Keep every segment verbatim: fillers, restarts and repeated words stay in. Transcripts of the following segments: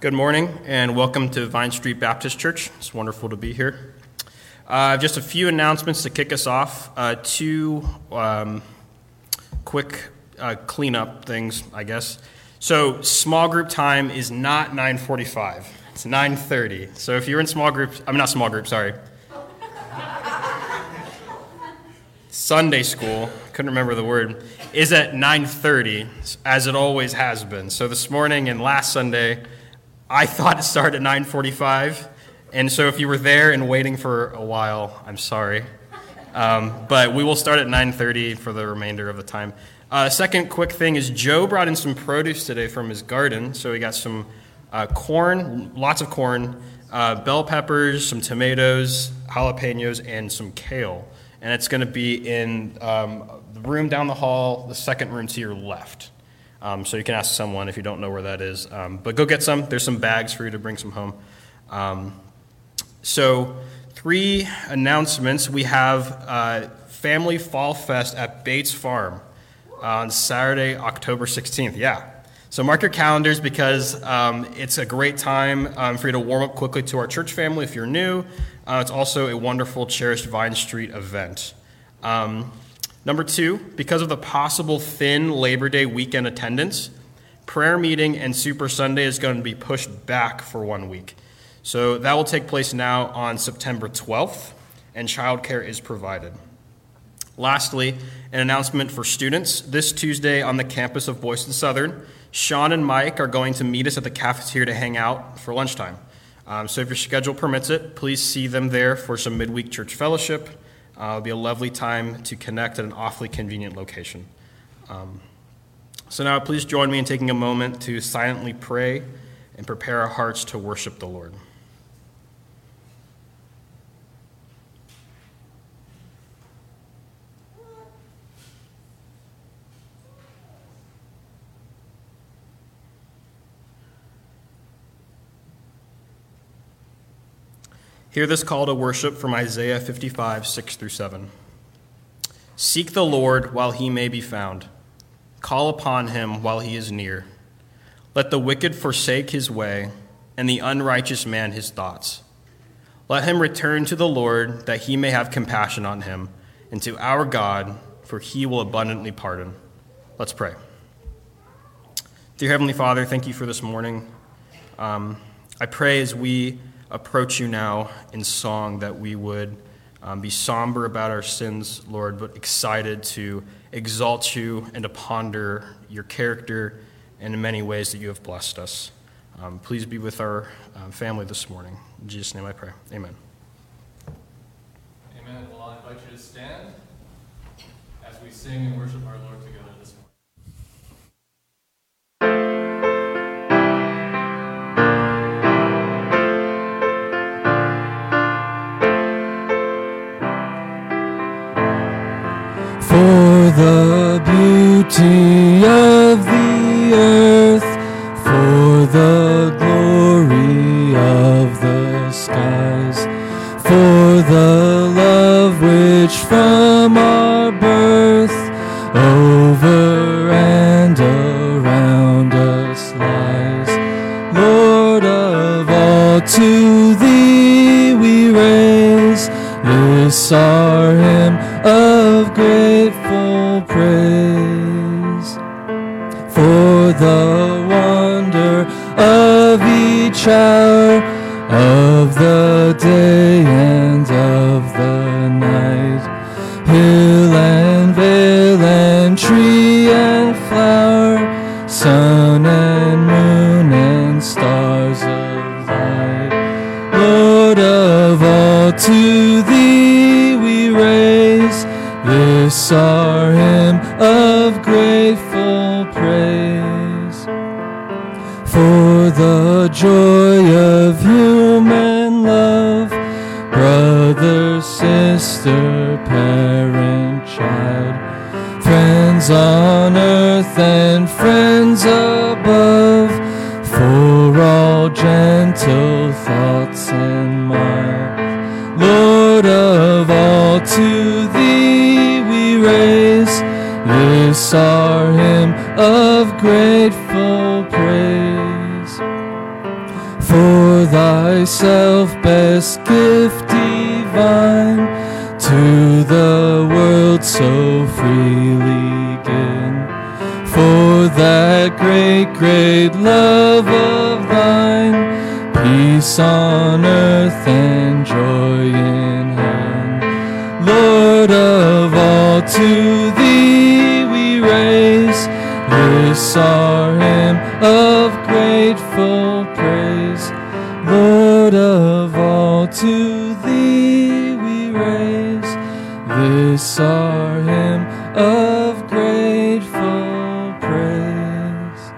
Good morning and welcome to Vine Street Baptist Church. It's wonderful to be here. Uh, just a few announcements to kick us off. Uh, two um, quick uh, cleanup things, I guess. So small group time is not nine forty-five. It's nine thirty. So if you're in small groups, I'm not small group, sorry. Sunday school, couldn't remember the word, is at nine thirty, as it always has been. So this morning and last Sunday, I thought it started at nine forty-five, and so if you were there and waiting for a while, I'm sorry. Um, but we will start at nine thirty for the remainder of the time. Uh, second quick thing is Joe brought in some produce today from his garden, so we got some uh, corn, lots of corn, uh, bell peppers, some tomatoes, jalapenos, and some kale. And it's going to be in um, the room down the hall, the second room to your left. Um, so you can ask someone if you don't know where that is. Um, but go get some. There's some bags for you to bring some home. Um, so three announcements. We have uh, Family Fall Fest at Bates Farm on Saturday, October sixteenth. Yeah. So mark your calendars because um, it's a great time um, for you to warm up quickly to our church family if you're new. Uh, it's also a wonderful, cherished Vine Street event. Um, Number two, because of the possible thin Labor Day weekend attendance, prayer meeting and Super Sunday is going to be pushed back for one week. So that will take place now on September twelfth, and childcare is provided. Lastly, an announcement for students. This Tuesday on the campus of Boyston Southern, Sean and Mike are going to meet us at the cafeteria to hang out for lunchtime. Um, so if your schedule permits it, please see them there for some midweek church fellowship. Uh, it'll be a lovely time to connect at an awfully convenient location. Um, so now please join me in taking a moment to silently pray and prepare our hearts to worship the Lord. Hear this call to worship from Isaiah fifty-five, six through seven. Seek the Lord while he may be found. Call upon him while he is near. Let the wicked forsake his way, and the unrighteous man his thoughts. Let him return to the Lord, that he may have compassion on him, and to our God, for he will abundantly pardon. Let's pray. Dear Heavenly Father, thank you for this morning. Um, I pray as we approach you now in song that we would um, be somber about our sins, Lord, but excited to exalt you and to ponder your character and in many ways that you have blessed us. Um, please be with our um, family this morning. In Jesus' name I pray. Amen. Amen. Well, I invite you to stand as we sing and worship our Lord together this morning. For the beauty of the earth, for the glory of the skies, for the love which from our birth over and around us lies. Lord of all, to thee we raise this our hymn of grateful praise. For the wonder of each hour of the day and of the night, hill and vale and tree and flower, sun and moon and stars of light. Lord of all, to thee we raise this our hymn of grateful praise. For the joy of human love, brother, sister, parent, child, friends on earth and friends above, for all gentle thoughts and mild. Lord of all, to thee we raise this our hymn of grateful praise. for thyself best gift divine, to the world so freely given. For that great, great love of thine, peace on earth and joy in heaven. Lord of all, to thee we raise this our hymn of grateful praise. Lord of all, to thee we raise this our hymn of grateful praise.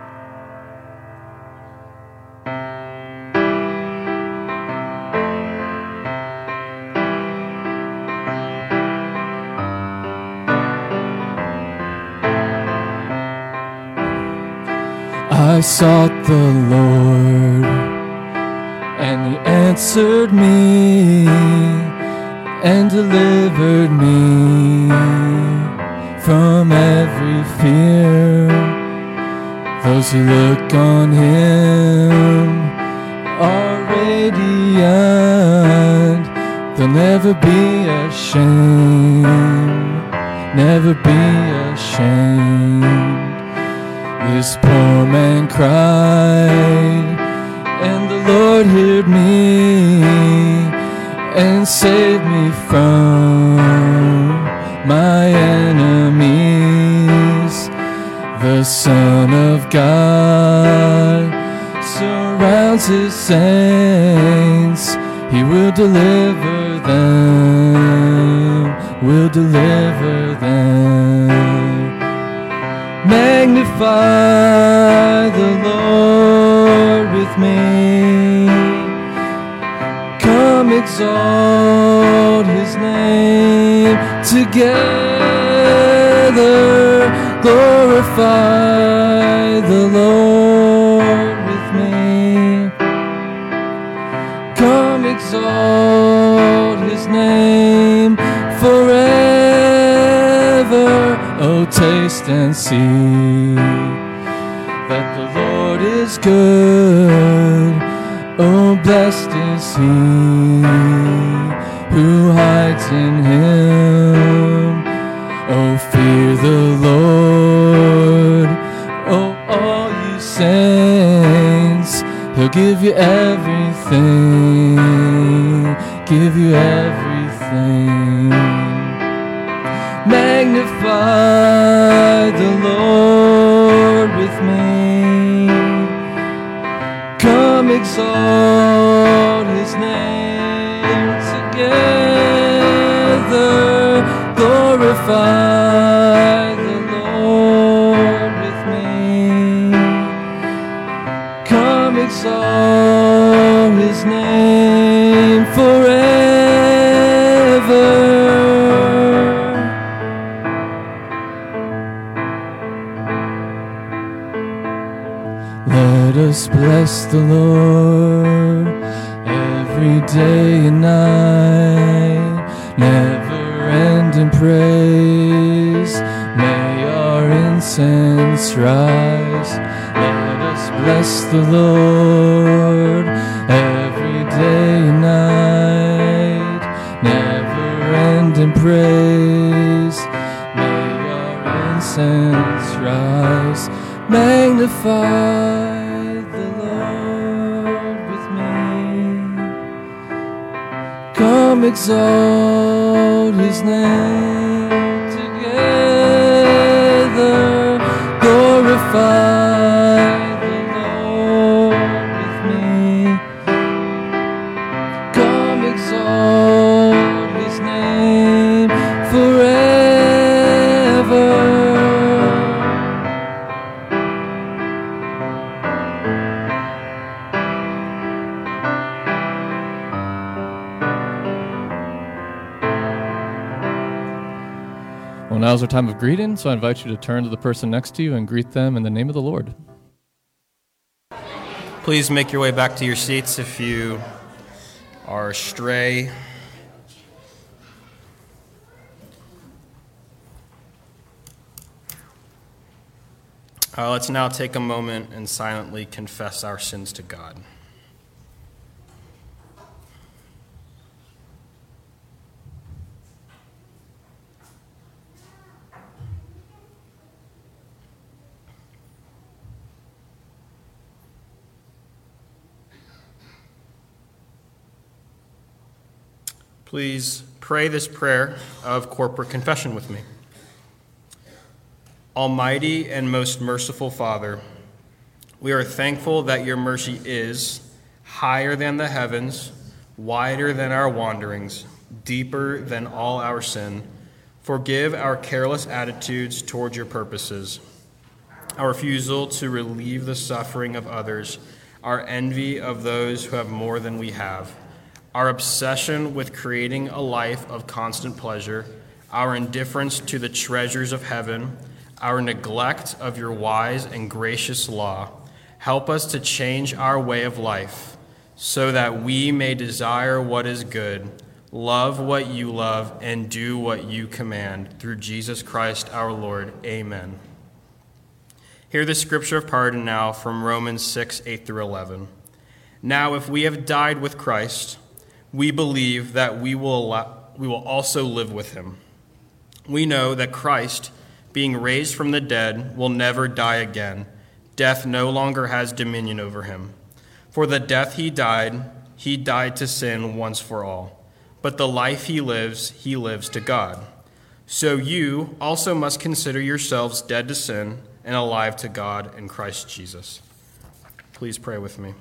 I sought the Lord, and he answered me, and delivered me from every fear. Those who look on him are radiant. They'll never be ashamed, never be ashamed. This poor man cried, and the Lord heard me and saved me from my enemies. The Son of God surrounds his saints. He will deliver them, will deliver them. Magnify the Lord with me. Come exalt his name together. Glorify the Lord with me. Come exalt his name forever. Oh, taste and see that the Lord is good. Oh, blessed is he who hides in him. Oh, fear the Lord, oh, all you saints. He'll give you everything, give you everything. Magnify the Lord with me. Come exalt his name together. Glorify the Lord with me. Come exalt his name forever. Let us bless the Lord every day and night, never end in praise. May our incense rise. Let us bless the Lord every day and night, never end in praise. May our incense rise. Magnify the Lord with me. Come exalt his name together. Glorify the Lord with me. Come exalt his name forever. Well, now's our time of greeting, so I invite you to turn to the person next to you and greet them in the name of the Lord. Please make your way back to your seats if you are astray. Uh, let's now take a moment and silently confess our sins to God. Please pray this prayer of corporate confession with me. Almighty and most merciful Father, we are thankful that your mercy is higher than the heavens, wider than our wanderings, deeper than all our sin. Forgive our careless attitudes toward your purposes, our refusal to relieve the suffering of others, our envy of those who have more than we have, our obsession with creating a life of constant pleasure, our indifference to the treasures of heaven, our neglect of your wise and gracious law. Help us to change our way of life so that we may desire what is good, love what you love, and do what you command. Through Jesus Christ our Lord. Amen. Hear the scripture of pardon now from Romans six, eight through eleven. Now, if we have died with Christ, we believe that we will, allow, we will also live with him. We know that Christ, being raised from the dead, will never die again. Death no longer has dominion over him. For the death he died, he died to sin once for all. But the life he lives, he lives to God. So you also must consider yourselves dead to sin and alive to God in Christ Jesus. Please pray with me.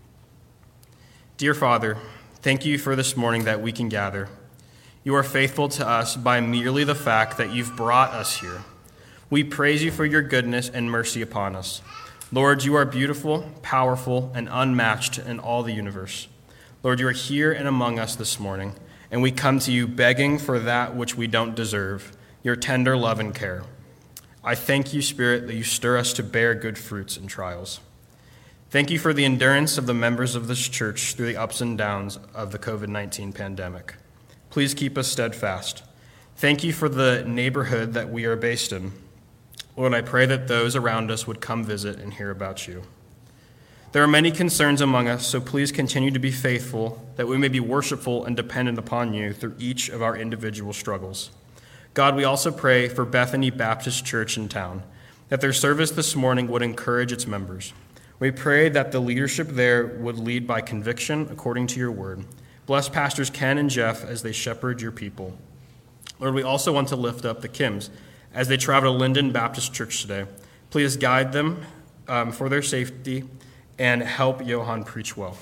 Dear Father, thank you for this morning that we can gather. You are faithful to us by merely the fact that you've brought us here. We praise you for your goodness and mercy upon us. Lord, you are beautiful, powerful, and unmatched in all the universe. Lord, you are here and among us this morning, and we come to you begging for that which we don't deserve, your tender love and care. I thank you, Spirit, that you stir us to bear good fruits in trials. Thank you for the endurance of the members of this church through the ups and downs of the covid nineteen pandemic. Please keep us steadfast. Thank you for the neighborhood that we are based in. Lord, I pray that those around us would come visit and hear about you. There are many concerns among us, so please continue to be faithful, that we may be worshipful and dependent upon you through each of our individual struggles. God, we also pray for Bethany Baptist Church in town, that their service this morning would encourage its members. We pray that the leadership there would lead by conviction according to your word. Bless Pastors Ken and Jeff as they shepherd your people. Lord, we also want to lift up the Kims as they travel to Linden Baptist Church today. Please guide them um, for their safety and help Johan preach well.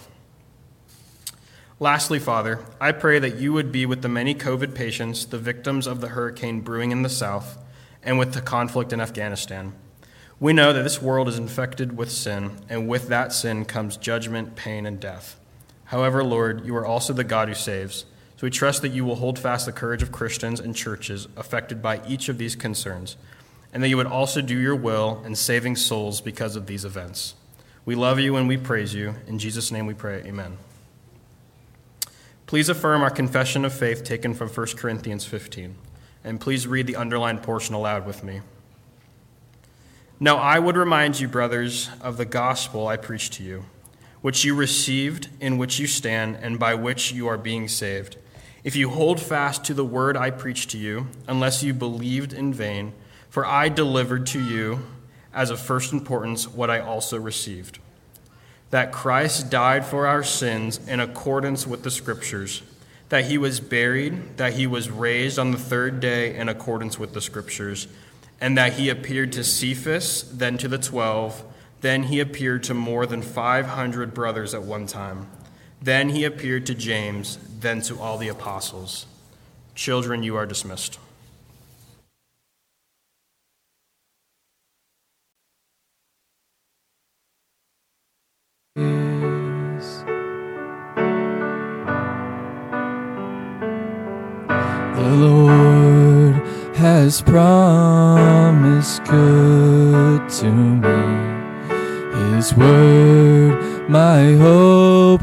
Lastly, Father, I pray that you would be with the many COVID patients, the victims of the hurricane brewing in the south, and with the conflict in Afghanistan. We know that this world is infected with sin, and with that sin comes judgment, pain, and death. However, Lord, you are also the God who saves, so we trust that you will hold fast the courage of Christians and churches affected by each of these concerns, and that you would also do your will in saving souls because of these events. We love you and we praise you. In Jesus' name we pray, amen. Please affirm our confession of faith taken from First Corinthians fifteen, and please read the underlined portion aloud with me. Now I would remind you, brothers, of the gospel I preached to you, which you received, in which you stand, and by which you are being saved, if you hold fast to the word I preached to you, unless you believed in vain. For I delivered to you as of first importance what I also received, that Christ died for our sins in accordance with the Scriptures, that he was buried, that he was raised on the third day in accordance with the Scriptures, and that he appeared to Cephas, then to the twelve. Then he appeared to more than five hundred brothers at one time. Then he appeared to James, then to all the apostles. Children, you are dismissed. The Lord has promised good to me. His word, my hope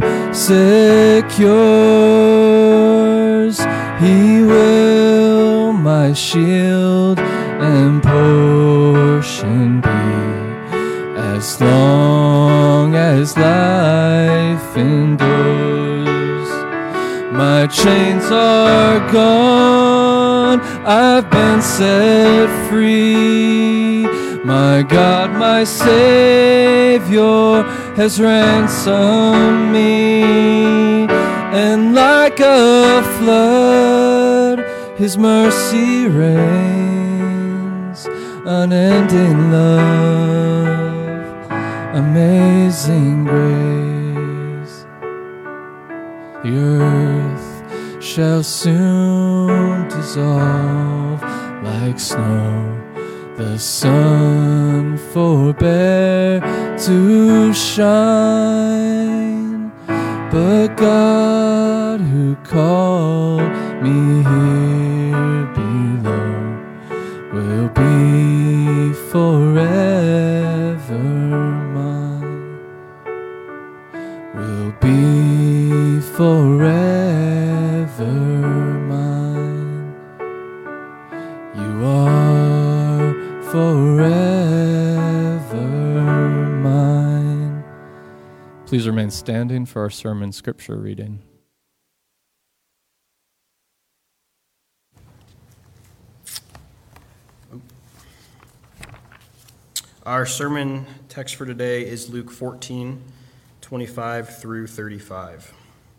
secures. He will my shield and portion be, as long as life endures. My chains are gone, I've been set free. My God, my Savior has ransomed me. and like a flood, His mercy reigns. Unending love, amazing grace. The earth shall soon dissolve like snow. The sun forbear to shine, but God who called me here below will be forever mine, will be forever mine. You are forever mine. Please remain standing for our sermon scripture reading. Our sermon text for today is Luke fourteen, twenty-five through thirty-five.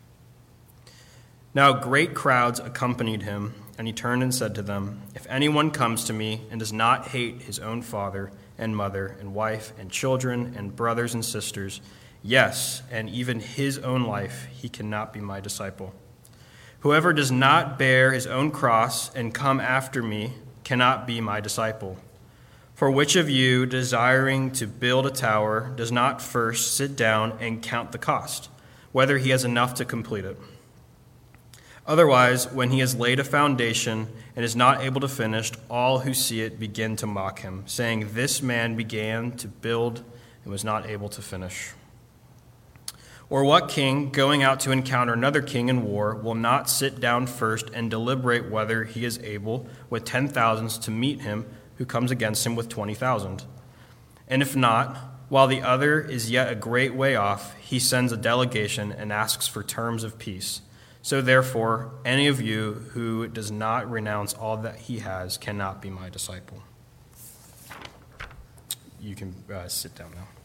Now great crowds accompanied him, and he turned and said to them, "If anyone comes to me and does not hate his own father and mother and wife and children and brothers and sisters, yes, and even his own life, he cannot be my disciple. Whoever does not bear his own cross and come after me cannot be my disciple. For which of you, desiring to build a tower, does not first sit down and count the cost, whether he has enough to complete it? Otherwise, when he has laid a foundation and is not able to finish, all who see it begin to mock him, saying, 'This man began to build and was not able to finish.' Or what king, going out to encounter another king in war, will not sit down first and deliberate whether he is able with ten thousands to meet him who comes against him with twenty thousand? And if not, while the other is yet a great way off, he sends a delegation and asks for terms of peace. So therefore, any of you who does not renounce all that he has cannot be my disciple." You can uh, sit down now.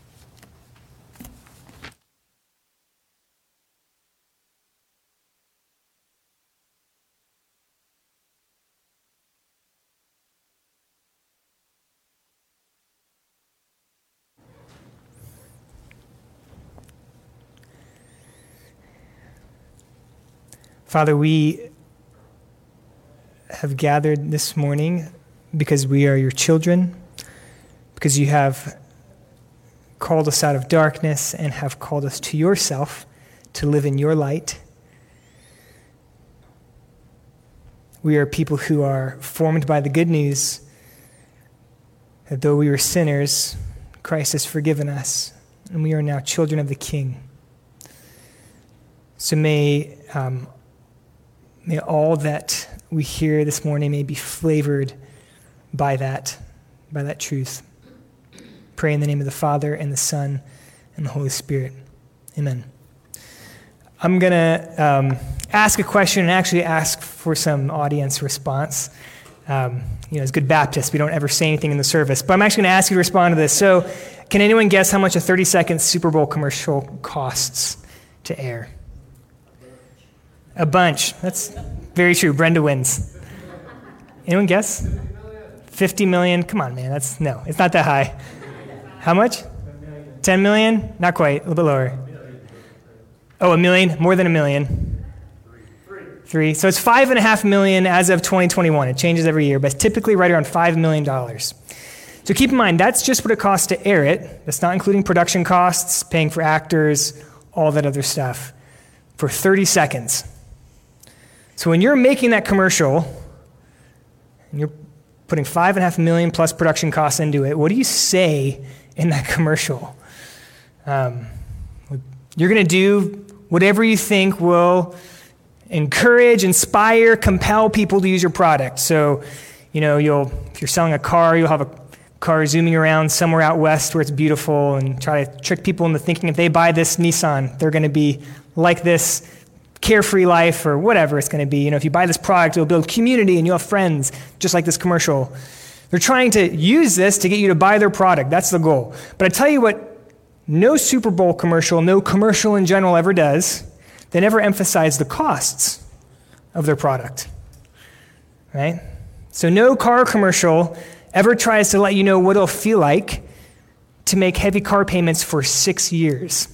Father, we have gathered this morning because we are your children, because you have called us out of darkness and have called us to yourself to live in your light. We are people who are formed by the good news that though we were sinners, Christ has forgiven us, and we are now children of the King. So may um, May all that we hear this morning may be flavored by that, by that truth. Pray in the name of the Father and the Son and the Holy Spirit. Amen. I'm going to um, ask a question and actually ask for some audience response. Um, you know, as good Baptists, we don't ever say anything in the service, but I'm actually going to ask you to respond to this. So, can anyone guess how much a thirty-second Super Bowl commercial costs to air? A bunch. That's very true. Brenda wins. Anyone guess? fifty million. Come on, man. That's no. It's not that high. How much? ten million? Not quite. A little bit lower. Oh, a million? More than a million. Three. Three. So it's five and a half million as of twenty twenty-one. It changes every year, but it's typically right around five million dollars. So keep in mind, that's just what it costs to air it. That's not including production costs, paying for actors, all that other stuff, for thirty seconds. So when you're making that commercial, and you're putting five and a half million plus production costs into it, what do you say in that commercial? Um, you're going to do whatever you think will encourage, inspire, compel people to use your product. So, you know, you'll if you're selling a car, you'll have a car zooming around somewhere out west where it's beautiful and try to trick people into thinking if they buy this Nissan, they're going to be like this carefree life or whatever it's going to be. You know, if you buy this product, it'll build community and you'll have friends, just like this commercial. They're trying to use this to get you to buy their product. That's the goal. But I tell you what, no Super Bowl commercial, no commercial in general ever does. They never emphasize the costs of their product, right? So no car commercial ever tries to let you know what it'll feel like to make heavy car payments for six years.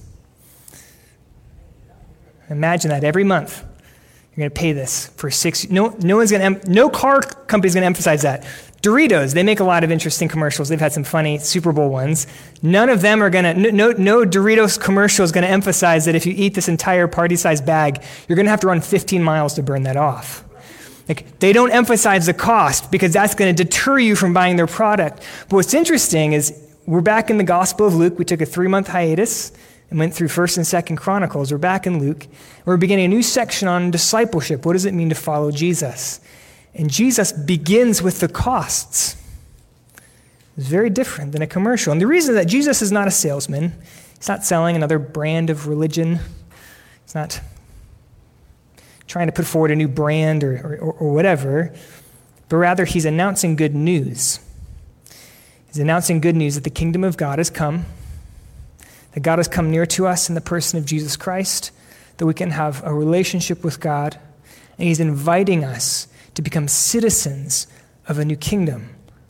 Imagine that every month you're going to pay this for six. No, no one's going to. No car company's going to emphasize that. Doritos, they make a lot of interesting commercials. They've had some funny Super Bowl ones. None of them are going to. No, no Doritos commercial is going to emphasize that if you eat this entire party-sized bag, you're going to have to run fifteen miles to burn that off. Like, they don't emphasize the cost because that's going to deter you from buying their product. But what's interesting is we're back in the Gospel of Luke. We took a three-month hiatus and went through First and Second Chronicles. We're back in Luke. We're beginning a new section on discipleship. What does it mean to follow Jesus? And Jesus begins with the costs. It's very different than a commercial. And the reason that Jesus is not a salesman, he's not selling another brand of religion. He's not trying to put forward a new brand or, or, or whatever, but rather he's announcing good news. He's announcing good news that the kingdom of God has come, that God has come near to us in the person of Jesus Christ, that we can have a relationship with God, and he's inviting us to become citizens of a new kingdom.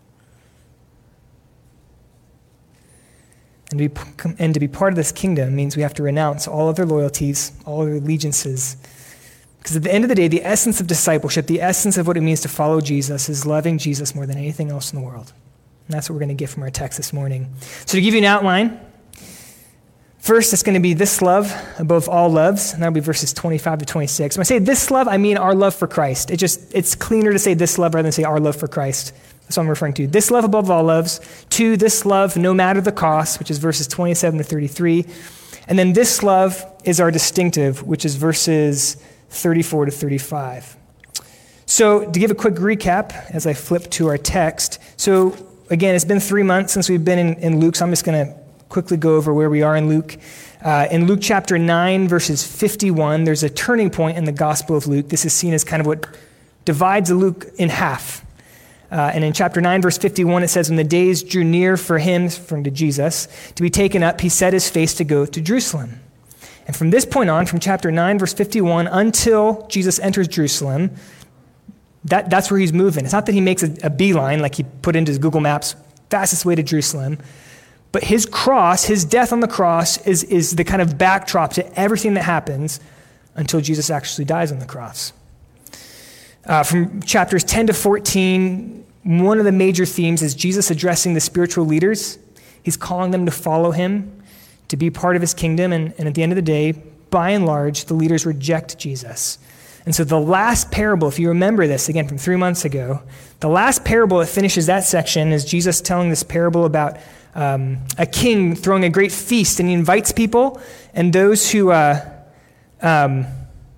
And to be, and to be part of this kingdom means we have to renounce all of their loyalties, all of their allegiances. Because at the end of the day, the essence of discipleship, the essence of what it means to follow Jesus is loving Jesus more than anything else in the world. And that's what we're going to get from our text this morning. So to give you an outline, first it's going to be this love above all loves, and that'll be verses twenty-five to twenty-six. When I say this love, I mean our love for Christ. It just it's cleaner to say this love rather than say our love for Christ. That's what I'm referring to. This love above all loves. Two, this love no matter the cost, which is verses twenty-seven to thirty-three. And then this love is our distinctive, which is verses thirty-four to thirty-five. So to give a quick recap as I flip to our text. So again, it's been three months since we've been in, in Luke, so I'm just going to quickly go over where we are in Luke. Uh, in Luke chapter nine, verses fifty-one, there's a turning point in the Gospel of Luke. This is seen as kind of what divides Luke in half. Uh, and in chapter nine, verse fifty-one, it says, when the days drew near for him, from to Jesus, to be taken up, he set his face to go to Jerusalem. And from this point on, from chapter nine, verse fifty-one, until Jesus enters Jerusalem, that, that's where he's moving. It's not that he makes a, a beeline, like he put into his Google Maps, fastest way to Jerusalem. But his cross, his death on the cross, is, is the kind of backdrop to everything that happens until Jesus actually dies on the cross. Uh, from chapters ten to fourteen, one of the major themes is Jesus addressing the spiritual leaders. He's calling them to follow him, to be part of his kingdom, and, and at the end of the day, by and large, the leaders reject Jesus. And so the last parable, if you remember this, again, from three months ago, the last parable that finishes that section is Jesus telling this parable about um, a king throwing a great feast, and he invites people, and those who uh, um,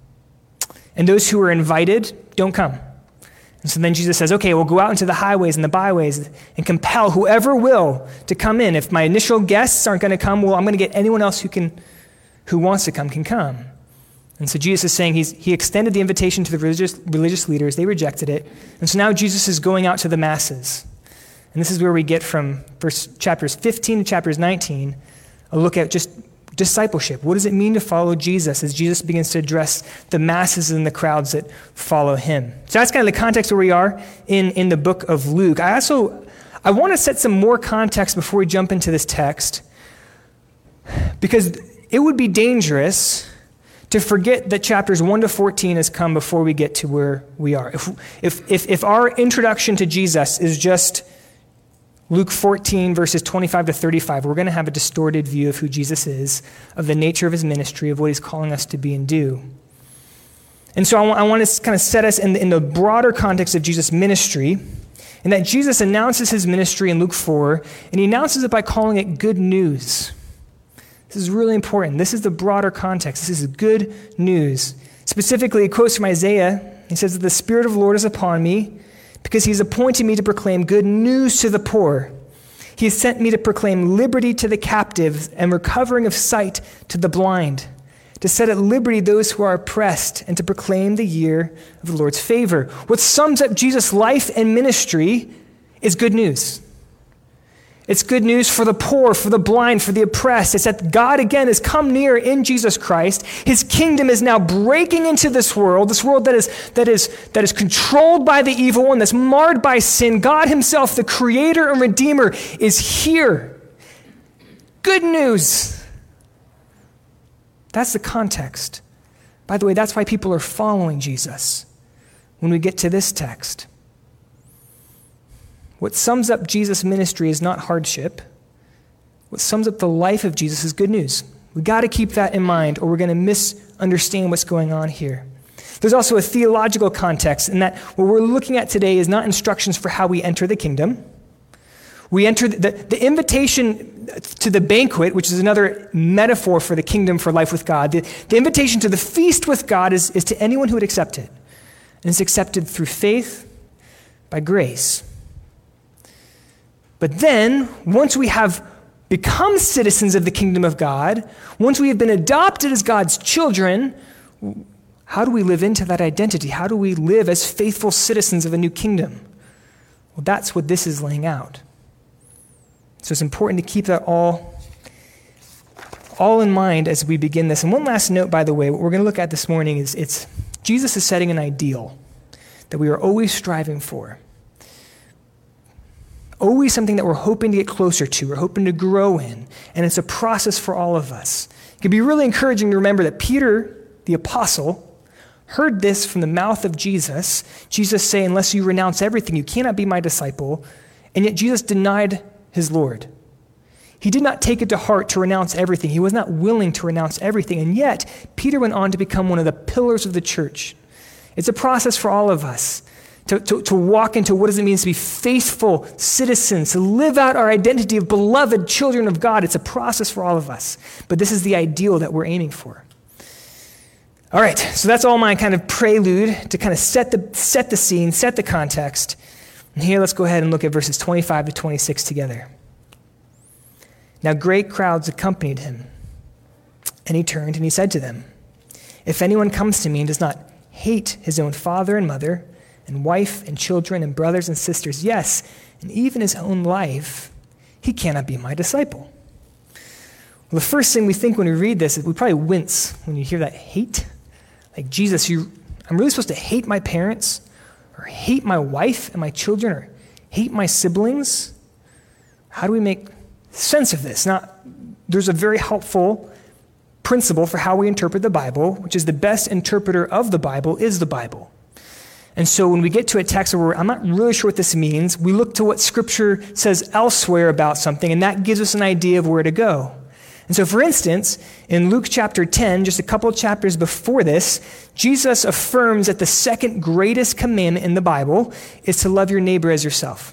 and those who are invited don't come. And so then Jesus says, okay, we'll go out into the highways and the byways and compel whoever will to come in. If my initial guests aren't going to come, well, I'm going to get anyone else who can, who wants to come can come. And so Jesus is saying he's, he extended the invitation to the religious, religious leaders. They rejected it. And so now Jesus is going out to the masses. And this is where we get from verse, chapters fifteen to chapters nineteen, a look at just discipleship. What does it mean to follow Jesus as Jesus begins to address the masses and the crowds that follow him? So that's kind of the context where we are in, in the book of Luke. I also, I want to set some more context before we jump into this text, because it would be dangerous to forget that chapters one to fourteen has come before we get to where we are. If, if, if, if our introduction to Jesus is just Luke fourteen, verses twenty-five to thirty-five, we're going to have a distorted view of who Jesus is, of the nature of his ministry, of what he's calling us to be and do. And so I want, I want to kind of set us in the, in the broader context of Jesus' ministry, and that Jesus announces his ministry in Luke four, and he announces it by calling it good news. This is really important. This is the broader context. This is good news. Specifically, it quotes from Isaiah. He says that the Spirit of the Lord is upon me, because he's appointed me to proclaim good news to the poor. He has sent me to proclaim liberty to the captives and recovering of sight to the blind, to set at liberty those who are oppressed, and to proclaim the year of the Lord's favor. What sums up Jesus' life and ministry is good news. It's good news for the poor, for the blind, for the oppressed. It's that God, again, has come near in Jesus Christ. His kingdom is now breaking into this world, this world that is, that is, that is controlled by the evil one, that's marred by sin. God himself, the creator and redeemer, is here. Good news. That's the context. By the way, that's why people are following Jesus when we get to this text. What sums up Jesus' ministry is not hardship. What sums up the life of Jesus is good news. We've got to keep that in mind, or we're going to misunderstand what's going on here. There's also a theological context in that what we're looking at today is not instructions for how we enter the kingdom. We enter the, the invitation to the banquet, which is another metaphor for the kingdom, for life with God. The, the invitation to the feast with God is, is to anyone who would accept it. And it's accepted through faith, by grace. But then, once we have become citizens of the kingdom of God, once we have been adopted as God's children, how do we live into that identity? How do we live as faithful citizens of a new kingdom? Well, that's what this is laying out. So it's important to keep that all, all in mind as we begin this. And one last note, by the way, what we're going to look at this morning is it's Jesus is setting an ideal that we are always striving for. Always something that we're hoping to get closer to, we're hoping to grow in, and it's a process for all of us. It can be really encouraging to remember that Peter, the apostle, heard this from the mouth of Jesus. Jesus say, unless you renounce everything, you cannot be my disciple. And yet Jesus denied his Lord. He did not take it to heart to renounce everything. He was not willing to renounce everything. And yet, Peter went on to become one of the pillars of the church. It's a process for all of us. To, to, to walk into what does it mean to be faithful citizens, to live out our identity of beloved children of God. It's a process for all of us. But this is the ideal that we're aiming for. All right, so that's all my kind of prelude to kind of set the, set the scene, set the context. And here, let's go ahead and look at verses twenty-five to twenty-six together. Now great crowds accompanied him, and he turned and he said to them, if anyone comes to me and does not hate his own father and mother, and wife and children and brothers and sisters, yes, and even his own life, he cannot be my disciple. Well, the first thing we think when we read this is we probably wince when you hear that hate. Like, Jesus, you, I'm really supposed to hate my parents, or hate my wife and my children, or hate my siblings? How do we make sense of this? Now, there's a very helpful principle for how we interpret the Bible, which is the best interpreter of the Bible is the Bible. And so when we get to a text where I'm not really sure what this means, we look to what Scripture says elsewhere about something, and that gives us an idea of where to go. And so, for instance, in Luke chapter ten, just a couple of chapters before this, Jesus affirms that the second greatest commandment in the Bible is to love your neighbor as yourself.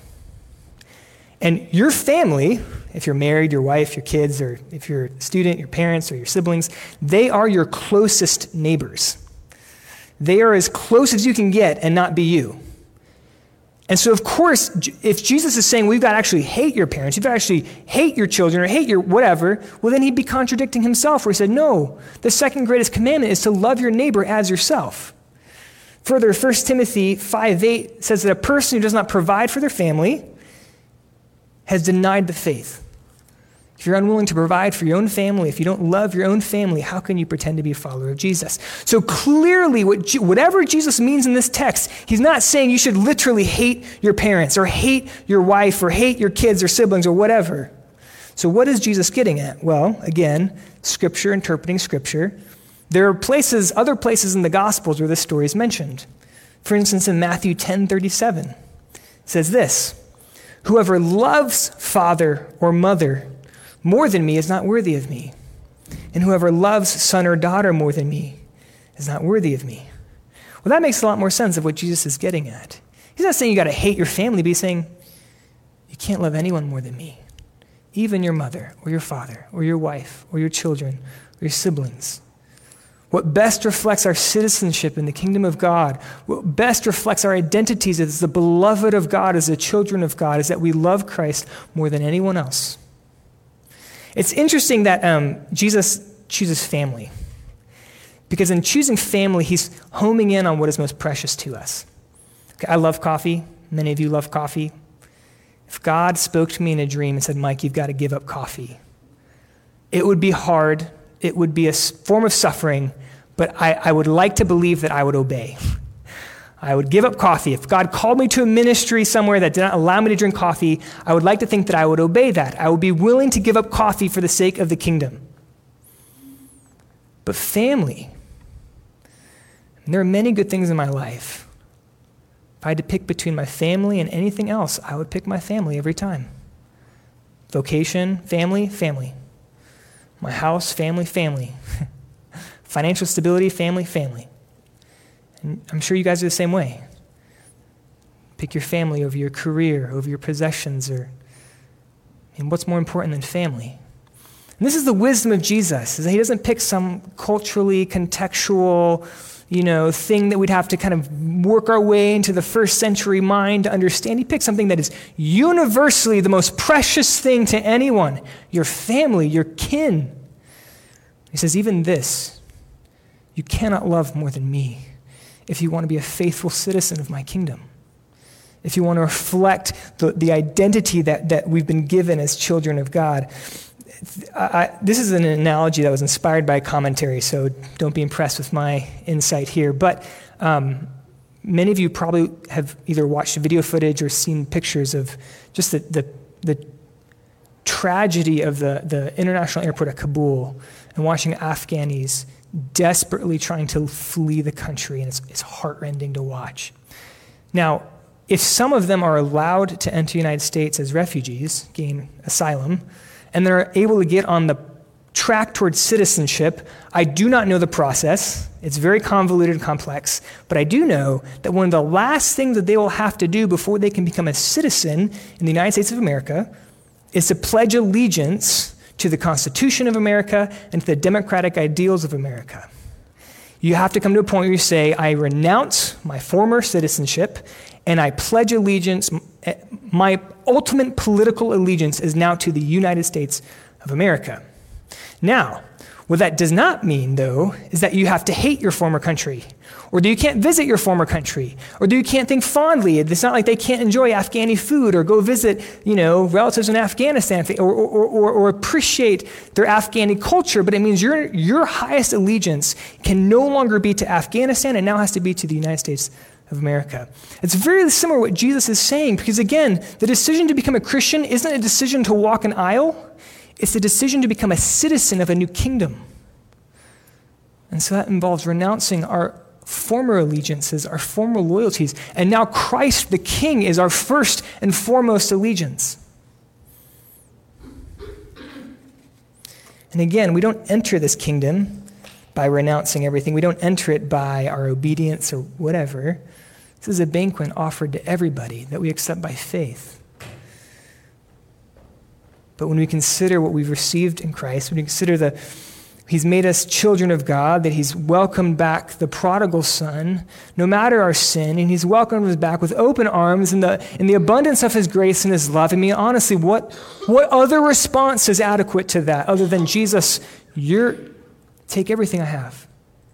And your family, if you're married, your wife, your kids, or if you're a student, your parents, or your siblings, they are your closest neighbors. They are as close as you can get and not be you. And so, of course, if Jesus is saying we've got to actually hate your parents, you've got to actually hate your children or hate your whatever, well, then he'd be contradicting himself where he said, no, the second greatest commandment is to love your neighbor as yourself. Further, First Timothy five eight says that a person who does not provide for their family has denied the faith. If you're unwilling to provide for your own family, if you don't love your own family, how can you pretend to be a follower of Jesus? So clearly, what, whatever Jesus means in this text, he's not saying you should literally hate your parents or hate your wife or hate your kids or siblings or whatever. So what is Jesus getting at? Well, again, Scripture, interpreting Scripture. There are places, other places in the Gospels where this story is mentioned. For instance, in Matthew ten thirty-seven, it says this, whoever loves father or mother more than me is not worthy of me. And whoever loves son or daughter more than me is not worthy of me. Well, that makes a lot more sense of what Jesus is getting at. He's not saying you got to hate your family, but he's saying you can't love anyone more than me. Even your mother or your father or your wife or your children or your siblings. What best reflects our citizenship in the kingdom of God, what best reflects our identities as the beloved of God, as the children of God, is that we love Christ more than anyone else. It's interesting that um, Jesus chooses family, because in choosing family, he's homing in on what is most precious to us. Okay, I love coffee. Many of you love coffee. If God spoke to me in a dream and said, Mike, you've got to give up coffee, it would be hard. It would be a form of suffering, but I, I would like to believe that I would obey. I would give up coffee. If God called me to a ministry somewhere that did not allow me to drink coffee, I would like to think that I would obey that. I would be willing to give up coffee for the sake of the kingdom. But family, and there are many good things in my life. If I had to pick between my family and anything else, I would pick my family every time. Vocation, family, family. My house, family, family. Financial stability, family, family. And I'm sure you guys are the same way. Pick your family over your career, over your possessions, or and what's more important than family? And this is the wisdom of Jesus, is that he doesn't pick some culturally contextual, you know, thing that we'd have to kind of work our way into the first century mind to understand. He picks something that is universally the most precious thing to anyone, your family, your kin. He says, even this, you cannot love more than me if you want to be a faithful citizen of my kingdom, if you want to reflect the, the identity that, that we've been given as children of God. I, I, this is an analogy that was inspired by a commentary, so don't be impressed with my insight here. But um, many of you probably have either watched video footage or seen pictures of just the, the, the tragedy of the, the international airport at Kabul and watching Afghanis desperately trying to flee the country, and it's, it's heartrending to watch. Now, if some of them are allowed to enter the United States as refugees, gain asylum, and they're able to get on the track towards citizenship, I do not know the process. It's very convoluted and complex, but I do know that one of the last things that they will have to do before they can become a citizen in the United States of America is to pledge allegiance to the Constitution of America and to the democratic ideals of America. You have to come to a point where you say, I renounce my former citizenship and I pledge allegiance. My ultimate political allegiance is now to the United States of America. Now, what that does not mean, though, is that you have to hate your former country, or that you can't visit your former country, or that you can't think fondly. It's not like they can't enjoy Afghani food or go visit, you know, relatives in Afghanistan, or, or, or, or appreciate their Afghani culture, but it means your, your highest allegiance can no longer be to Afghanistan and now has to be to the United States of America. It's very similar to what Jesus is saying, because again, the decision to become a Christian isn't a decision to walk an aisle. It's the decision to become a citizen of a new kingdom. And so that involves renouncing our former allegiances, our former loyalties, and now Christ the King is our first and foremost allegiance. And again, we don't enter this kingdom by renouncing everything. We don't enter it by our obedience or whatever. This is a banquet offered to everybody that we accept by faith. But when we consider what we've received in Christ, when we consider the He's made us children of God, that he's welcomed back the prodigal son, no matter our sin, and he's welcomed us back with open arms in the, in the abundance of his grace and his love. I mean, honestly, what, what other response is adequate to that other than, Jesus, you're, take everything I have?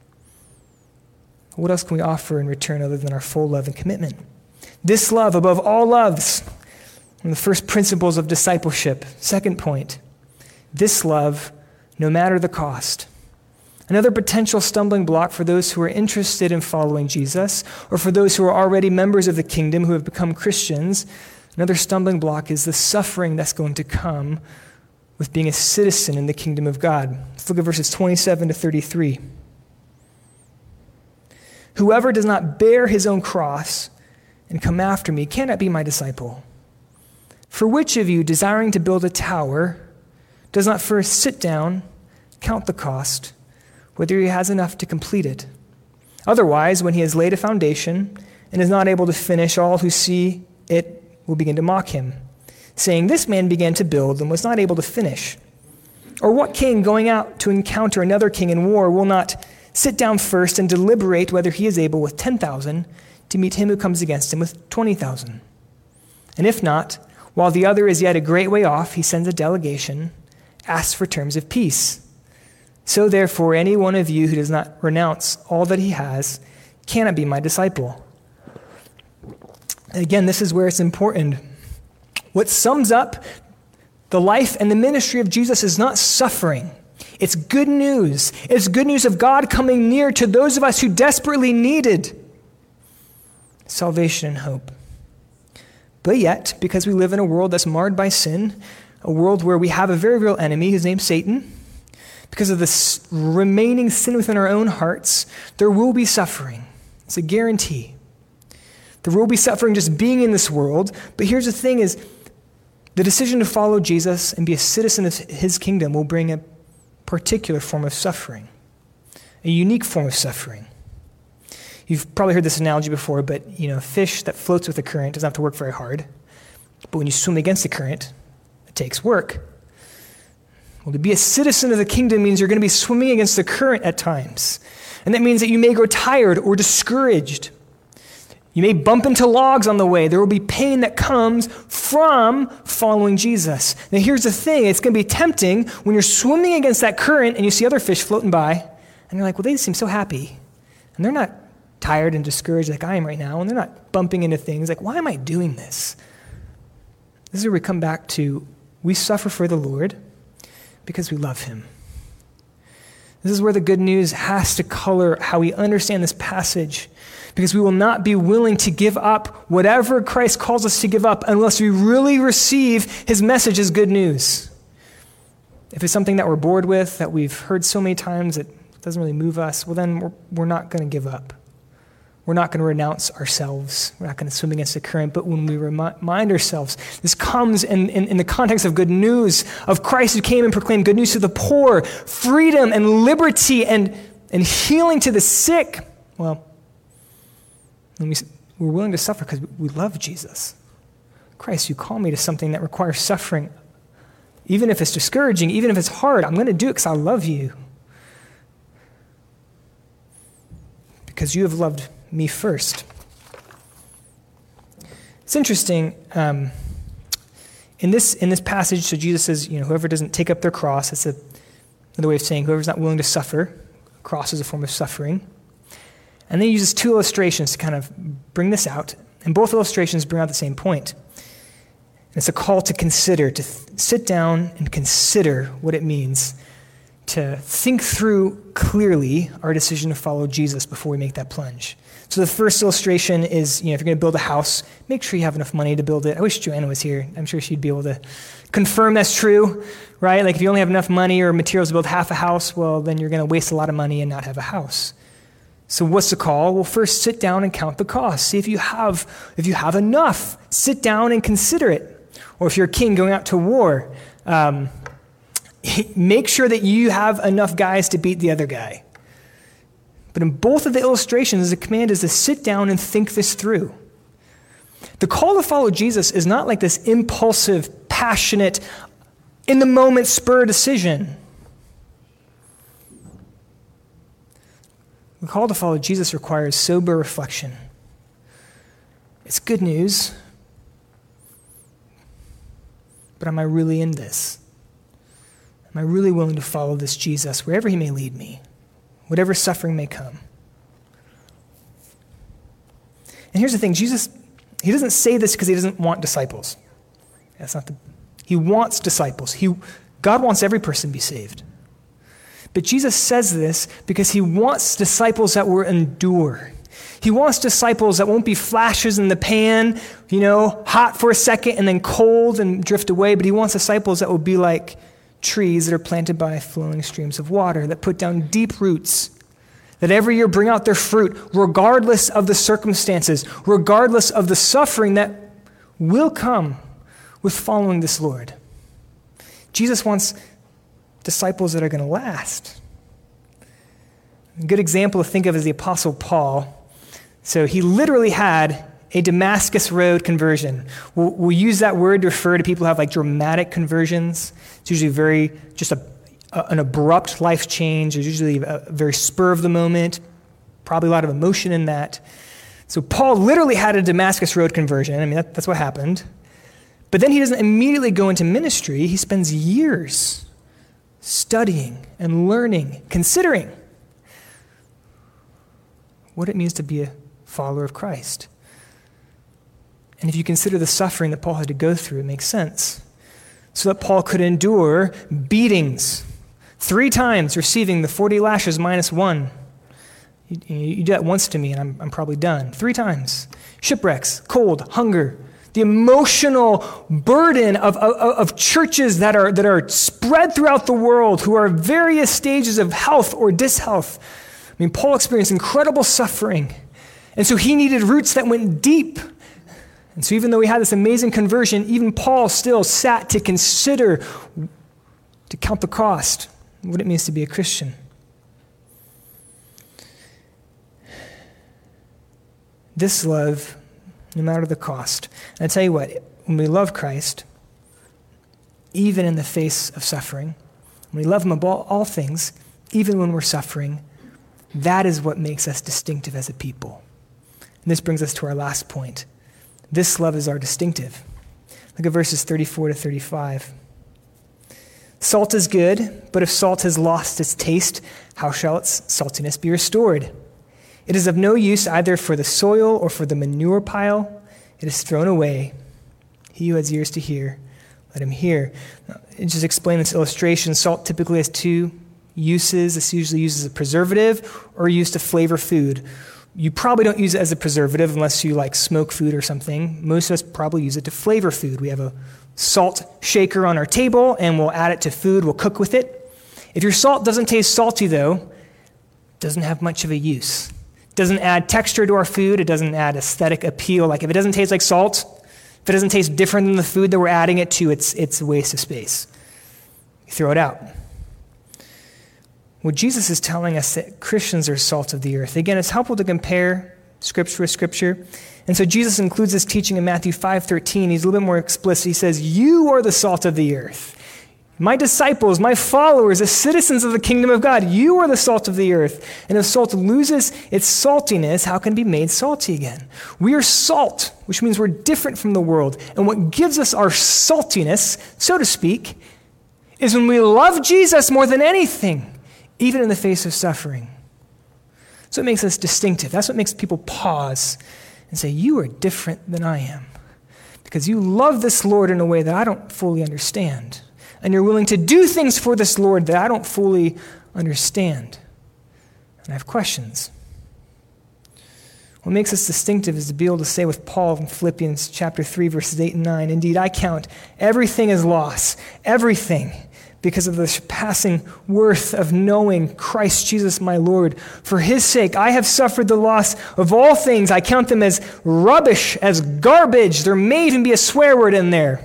What else can we offer in return other than our full love and commitment? This love above all loves, one of the first principles of discipleship. Second point, this love no matter the cost. Another potential stumbling block for those who are interested in following Jesus, or for those who are already members of the kingdom who have become Christians, another stumbling block is the suffering that's going to come with being a citizen in the kingdom of God. Let's look at verses twenty-seven to thirty-three. Whoever does not bear his own cross and come after me cannot be my disciple. For which of you, desiring to build a tower, does not first sit down, count the cost, whether he has enough to complete it? Otherwise, when he has laid a foundation and is not able to finish, all who see it will begin to mock him, saying, this man began to build and was not able to finish. Or what king going out to encounter another king in war will not sit down first and deliberate whether he is able with ten thousand to meet him who comes against him with twenty thousand? And if not, while the other is yet a great way off, he sends a delegation, asks for terms of peace. So therefore, any one of you who does not renounce all that he has cannot be my disciple. Again, this is where it's important. What sums up the life and the ministry of Jesus is not suffering. It's good news. It's good news of God coming near to those of us who desperately needed salvation and hope. But yet, because we live in a world that's marred by sin, a world where we have a very real enemy, his name's Satan, because of the remaining sin within our own hearts, there will be suffering. It's a guarantee. There will be suffering just being in this world, but here's the thing is, the decision to follow Jesus and be a citizen of his kingdom will bring a particular form of suffering, a unique form of suffering. You've probably heard this analogy before, but you know, a fish that floats with the current doesn't have to work very hard. But when you swim against the current, it takes work. Well, to be a citizen of the kingdom means you're going to be swimming against the current at times. And that means that you may grow tired or discouraged. You may bump into logs on the way. There will be pain that comes from following Jesus. Now here's the thing. It's going to be tempting when you're swimming against that current and you see other fish floating by, and you're like, well, they seem so happy. And they're not tired and discouraged like I am right now, and they're not bumping into things. Like, why am I doing this? This is where we come back to, we suffer for the Lord because we love him. This is where the good news has to color how we understand this passage, because we will not be willing to give up whatever Christ calls us to give up unless we really receive his message as good news. If it's something that we're bored with, that we've heard so many times that doesn't really move us, well then we're, we're not going to give up. We're not going to renounce ourselves. We're not going to swim against the current. But when we remind ourselves, this comes in, in, in the context of good news, of Christ who came and proclaimed good news to the poor, freedom and liberty and, and healing to the sick. Well, and we, we're willing to suffer because we love Jesus. Christ, you call me to something that requires suffering. Even if it's discouraging, even if it's hard, I'm going to do it because I love you. Because you have loved me first. It's interesting, um, in this in this passage, so Jesus says, you know, whoever doesn't take up their cross, that's a, another way of saying whoever's not willing to suffer, cross is a form of suffering. And then he uses two illustrations to kind of bring this out, and both illustrations bring out the same point. And it's a call to consider, to th- sit down and consider what it means to think through clearly our decision to follow Jesus before we make that plunge. So the first illustration is, you know, if you're going to build a house, make sure you have enough money to build it. I wish Joanna was here. I'm sure she'd be able to confirm that's true, right? Like if you only have enough money or materials to build half a house, well, then you're going to waste a lot of money and not have a house. So what's the call? Well, first sit down and count the cost. See if you have, if you have enough. Sit down and consider it. Or if you're a king going out to war, um, make sure that you have enough guys to beat the other guy. But in both of the illustrations, the command is to sit down and think this through. The call to follow Jesus is not like this impulsive, passionate, in the moment spur decision. The call to follow Jesus requires sober reflection. It's good news, but am I really in this? Am I really willing to follow this Jesus wherever he may lead me, whatever suffering may come? And here's the thing, Jesus, he doesn't say this because he doesn't want disciples. That's not the, he wants disciples. He, God wants every person to be saved. But Jesus says this because he wants disciples that will endure. He wants disciples that won't be flashes in the pan, you know, hot for a second and then cold and drift away, but he wants disciples that will be like trees that are planted by flowing streams of water, that put down deep roots, that every year bring out their fruit, regardless of the circumstances, regardless of the suffering that will come with following this Lord. Jesus wants disciples that are going to last. A good example to think of is the Apostle Paul. So he literally had a Damascus Road conversion. We'll, we'll use that word to refer to people who have like dramatic conversions. It's usually very, just a, a, an abrupt life change. There's usually a, a very spur of the moment, probably a lot of emotion in that. So Paul literally had a Damascus Road conversion. I mean, that, that's what happened. But then he doesn't immediately go into ministry. He spends years studying and learning, considering what it means to be a follower of Christ. And if you consider the suffering that Paul had to go through, it makes sense. So that Paul could endure beatings, three times receiving the forty lashes minus one. You, you do that once to me and I'm, I'm probably done. Three times. Shipwrecks, cold, hunger, the emotional burden of, of, of churches that are, that are spread throughout the world who are at various stages of health or dishealth. I mean, Paul experienced incredible suffering. And so he needed roots that went deep. And so even though he had this amazing conversion, even Paul still sat to consider, to count the cost, what it means to be a Christian. This love, no matter the cost. And I tell you what, when we love Christ, even in the face of suffering, when we love him above all things, even when we're suffering, that is what makes us distinctive as a people. And this brings us to our last point. This love is our distinctive. Look at verses thirty-four to thirty-five. Salt is good, but if salt has lost its taste, how shall its saltiness be restored? It is of no use either for the soil or for the manure pile. It is thrown away. He who has ears to hear, let him hear. Now, just explain this illustration. Salt typically has two uses. It's usually used as a preservative or used to flavor food. You probably don't use it as a preservative unless you like smoke food or something. Most of us probably use it to flavor food. We have a salt shaker on our table and we'll add it to food. We'll cook with it. If your salt doesn't taste salty though, it doesn't have much of a use. It doesn't add texture to our food. It doesn't add aesthetic appeal. Like if it doesn't taste like salt, if it doesn't taste different than the food that we're adding it to, it's, it's a waste of space. You throw it out. Well, Jesus is telling us that Christians are salt of the earth. Again, it's helpful to compare Scripture with Scripture. And so Jesus includes this teaching in Matthew five thirteen. He's a little bit more explicit. He says, you are the salt of the earth. My disciples, my followers, as citizens of the kingdom of God, you are the salt of the earth. And if salt loses its saltiness, how can it be made salty again? We are salt, which means we're different from the world. And what gives us our saltiness, so to speak, is when we love Jesus more than anything, even in the face of suffering. So it makes us distinctive. That's what makes people pause and say, you are different than I am. Because you love this Lord in a way that I don't fully understand. And you're willing to do things for this Lord that I don't fully understand. And I have questions. What makes us distinctive is to be able to say with Paul in Philippians chapter three, verses eight and nine, indeed, I count everything as loss, everything, because of the surpassing worth of knowing Christ Jesus my Lord. For his sake, I have suffered the loss of all things. I count them as rubbish, as garbage. There may even be a swear word in there.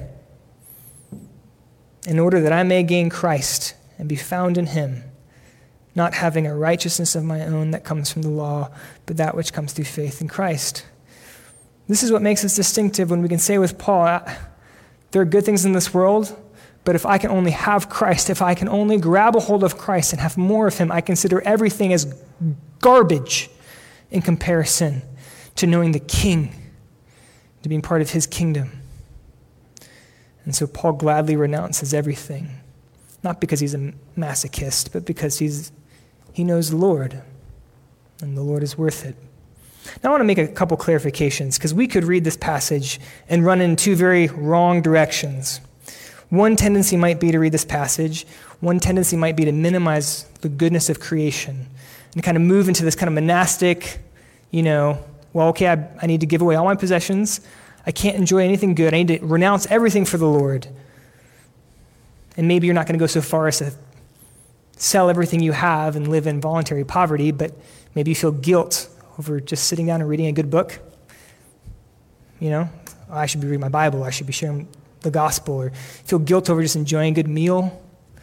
In order that I may gain Christ and be found in him, not having a righteousness of my own that comes from the law, but that which comes through faith in Christ. This is what makes us distinctive when we can say with Paul, there are good things in this world, but if I can only have Christ, if I can only grab a hold of Christ and have more of him, I consider everything as garbage in comparison to knowing the King, to being part of his kingdom. And so Paul gladly renounces everything, not because he's a masochist, but because he's he knows the Lord, and the Lord is worth it. Now I want to make a couple clarifications, because we could read this passage and run in two very wrong directions. One tendency might be to read this passage. One tendency might be to minimize the goodness of creation and kind of move into this kind of monastic, you know, well, okay, I, I need to give away all my possessions. I can't enjoy anything good. I need to renounce everything for the Lord. And maybe you're not going to go so far as to sell everything you have and live in voluntary poverty, but maybe you feel guilt over just sitting down and reading a good book. You know, oh, I should be reading my Bible. I should be sharing the gospel, or feel guilt over just enjoying a good meal.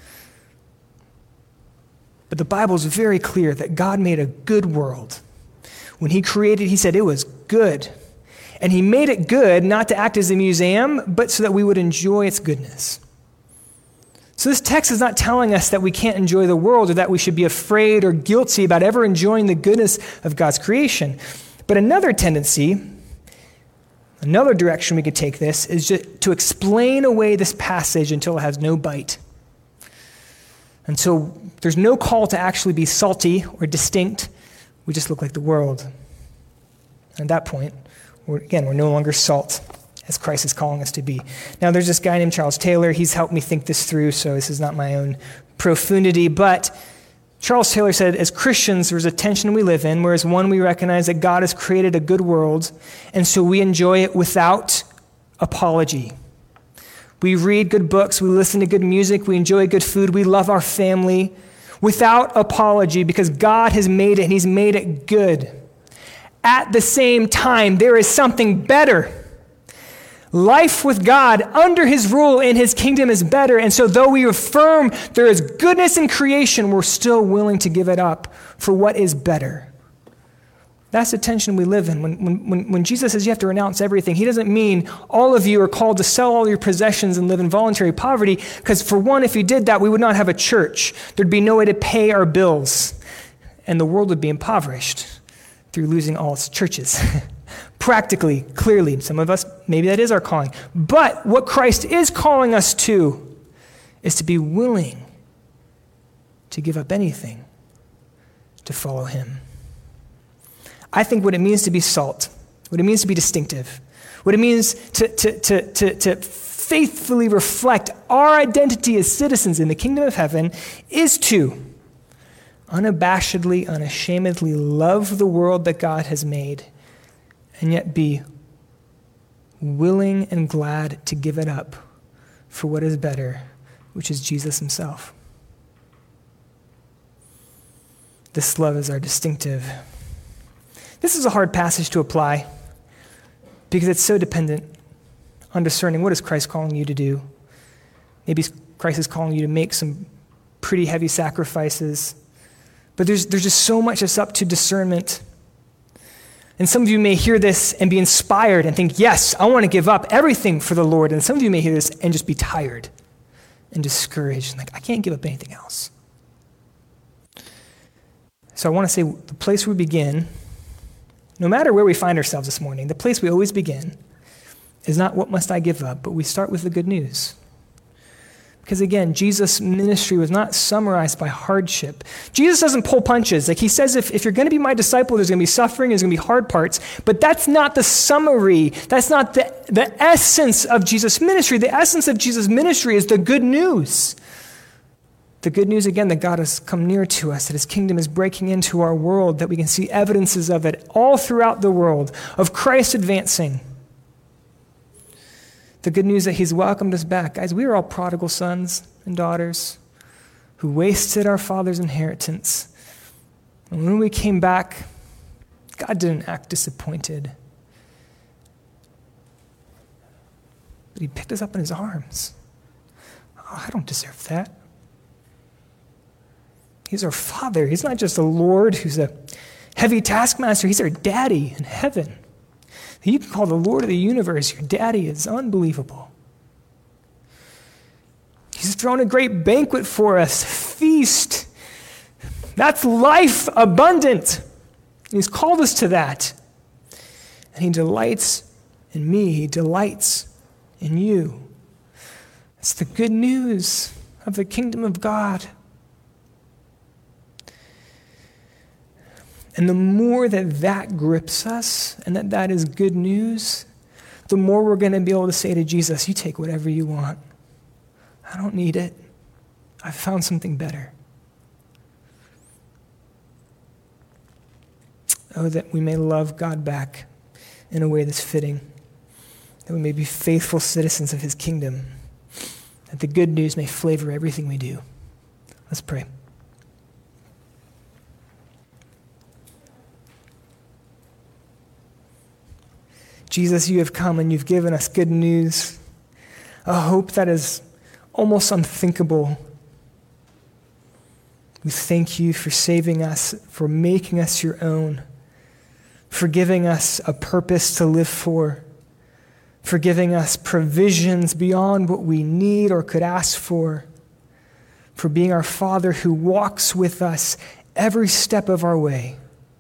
But the Bible is very clear that God made a good world. When he created, he said it was good. And he made it good not to act as a museum, but so that we would enjoy its goodness. So this text is not telling us that we can't enjoy the world or that we should be afraid or guilty about ever enjoying the goodness of God's creation. But another tendency, another direction we could take this is just to explain away this passage until it has no bite. Until there's no call to actually be salty or distinct. We just look like the world. And at that point, we're, again, we're no longer salt as Christ is calling us to be. Now, there's this guy named Charles Taylor. He's helped me think this through, so this is not my own profundity, but Charles Taylor said, as Christians, there's a tension we live in, whereas one, we recognize that God has created a good world, and so we enjoy it without apology. We read good books, we listen to good music, we enjoy good food, we love our family without apology because God has made it and he's made it good. At the same time, there is something better. Life with God under his rule in his kingdom is better. And so though we affirm there is goodness in creation, we're still willing to give it up for what is better. That's the tension we live in. When, when, when Jesus says you have to renounce everything, he doesn't mean all of you are called to sell all your possessions and live in voluntary poverty, because for one, if you did that, we would not have a church. There'd be no way to pay our bills, and the world would be impoverished through losing all its churches. Practically, clearly, some of us, maybe that is our calling. But what Christ is calling us to is to be willing to give up anything to follow him. I think what it means to be salt, what it means to be distinctive, what it means to, to, to, to, to faithfully reflect our identity as citizens in the kingdom of heaven is to unabashedly, unashamedly love the world that God has made and yet be willing and glad to give it up for what is better, which is Jesus himself. This love is our distinctive. This is a hard passage to apply because it's so dependent on discerning what is Christ calling you to do. Maybe Christ is calling you to make some pretty heavy sacrifices, but there's, there's just so much that's up to discernment. And some of you may hear this and be inspired and think, yes, I want to give up everything for the Lord. And some of you may hear this and just be tired and discouraged and like, I can't give up anything else. So I want to say the place where we begin, no matter where we find ourselves this morning, the place we always begin is not what must I give up, but we start with the good news. Because again, Jesus' ministry was not summarized by hardship. Jesus doesn't pull punches. Like he says, if, if you're going to be my disciple, there's going to be suffering, there's going to be hard parts. But that's not the summary. That's not the, the essence of Jesus' ministry. The essence of Jesus' ministry is the good news. The good news, again, that God has come near to us, that his kingdom is breaking into our world, that we can see evidences of it all throughout the world, of Christ advancing. The good news that he's welcomed us back. Guys, we are all prodigal sons and daughters who wasted our father's inheritance. And when we came back, God didn't act disappointed. But he picked us up in his arms. Oh, I don't deserve that. He's our Father. He's not just a Lord who's a heavy taskmaster. He's our daddy in heaven. You can call the Lord of the universe your daddy. Is unbelievable. He's thrown a great banquet for us, feast. That's life abundant. He's called us to that. And he delights in me. He delights in you. It's the good news of the kingdom of God. And the more that that grips us and that that is good news, the more we're going to be able to say to Jesus, you take whatever you want. I don't need it. I've found something better. Oh, that we may love God back in a way that's fitting, that we may be faithful citizens of his kingdom, that the good news may flavor everything we do. Let's pray. Jesus, you have come and you've given us good news, a hope that is almost unthinkable. We thank you for saving us, for making us your own, for giving us a purpose to live for, for giving us provisions beyond what we need or could ask for, for being our Father who walks with us every step of our way.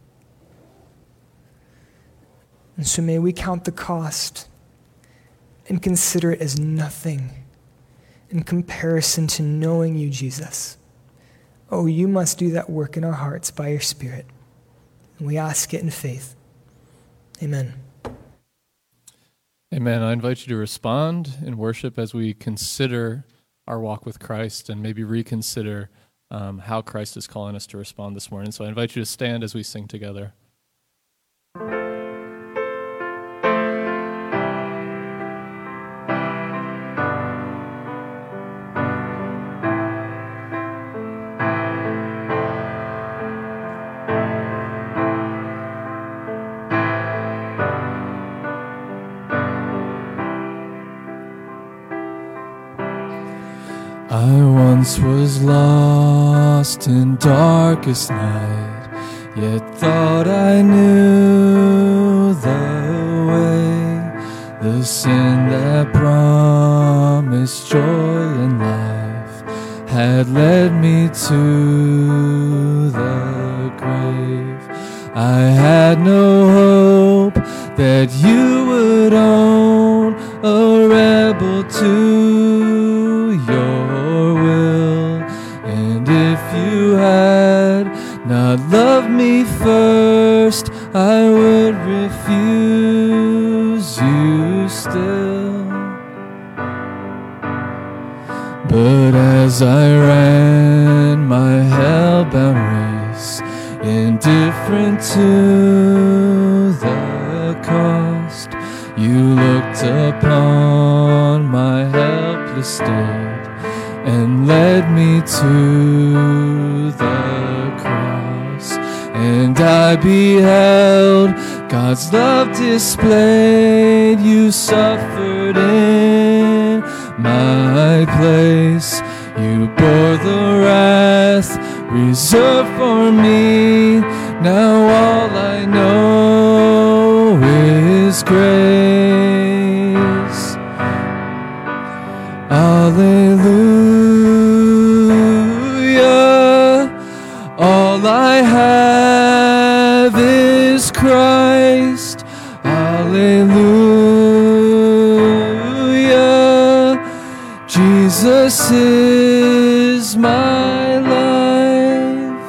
And so may we count the cost and consider it as nothing in comparison to knowing you, Jesus. Oh, you must do that work in our hearts by your Spirit. And we ask it in faith. Amen. Amen. I invite you to respond in worship as we consider our walk with Christ and maybe reconsider um, how Christ is calling us to respond this morning. So I invite you to stand as we sing together. I once was lost in darkest night, yet thought I knew the way. The sin that promised joy and life had led me to the grave. I had no hope that you would own a rebel to your will, and if you had not loved me first, I would refuse you still. But as I ran my hell-bound race, indifferent to the cost, you looked upon my helpless state and led me to the cross. And I beheld God's love displayed. You suffered in my place. You bore the wrath reserved for me. Now all I know is grace. Alleluia. All I have is Christ. Alleluia. Jesus is my life.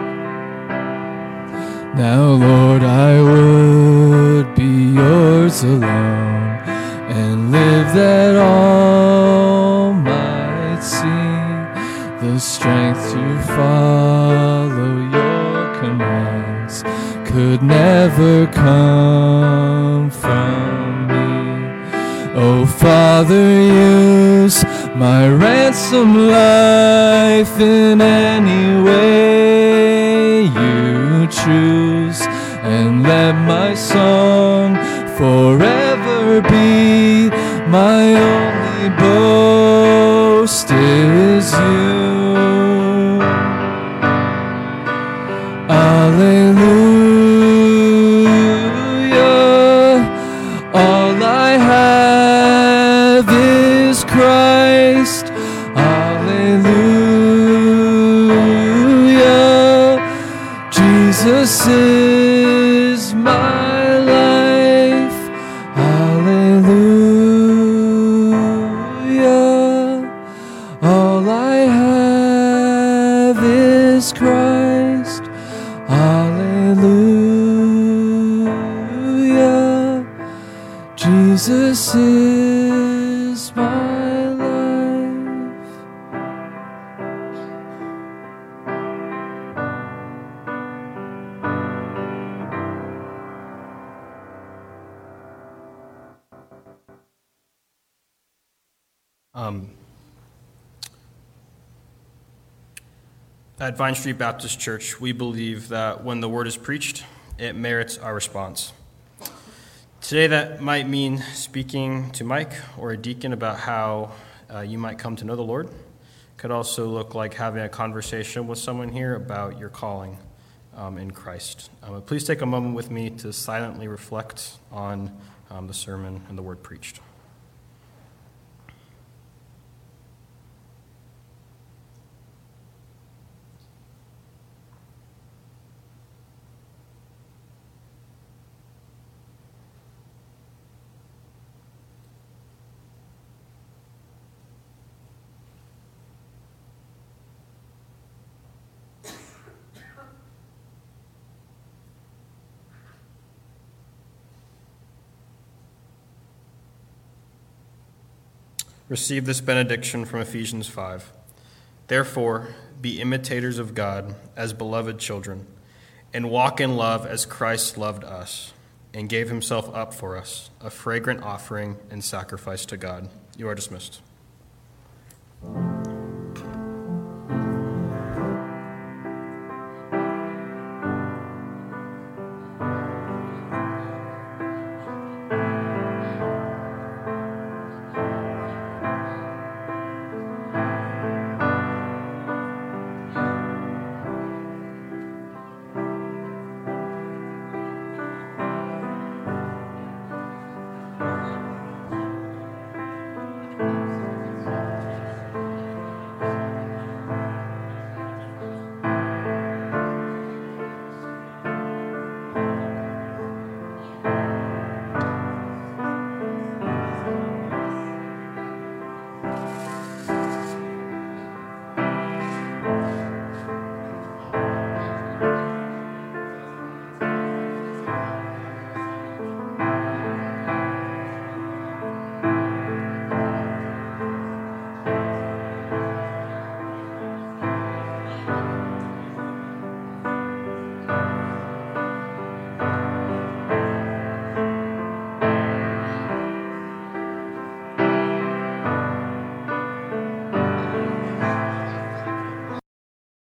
Now, Lord, I would be yours alone and live that all might see the strength to follow your commands could never come from me. Oh, Father, use my ransom life in any way you choose, and let my song forever be my only boast is you. Alleluia. All I have is Christ. Alleluia. Jesus is my life. Alleluia. All I have is Christ. Alleluia. Jesus is my life. Um, at Vine Street Baptist Church, we believe that when the word is preached, it merits our response. Today, that might mean speaking to Mike or a deacon about how uh, you might come to know the Lord. Could also look like having a conversation with someone here about your calling um, in Christ. Um, please take a moment with me to silently reflect on um, the sermon and the word preached. Receive this benediction from Ephesians five. Therefore, be imitators of God as beloved children, and walk in love as Christ loved us, and gave himself up for us, a fragrant offering and sacrifice to God. You are dismissed.